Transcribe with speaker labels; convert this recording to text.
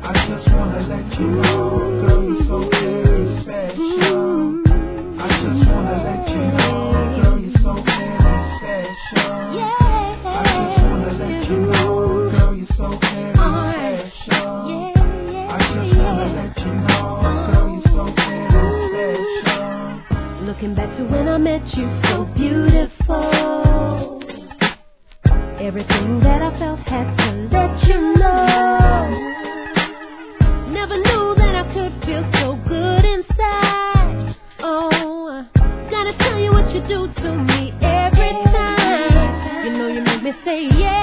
Speaker 1: I just wanna let you know, girl, you're so very special. I just wanna let you know, girl, you're so very special. I just wanna let you know, girl, you're so very special. I just wanna let you know, girl, you're so very special.
Speaker 2: Looking back to when I met you, so beautiful. Everything that I felt had to let you know. Never knew that I could feel so good inside. Oh, gotta tell you what you do to me every time. You know you make me say yeah.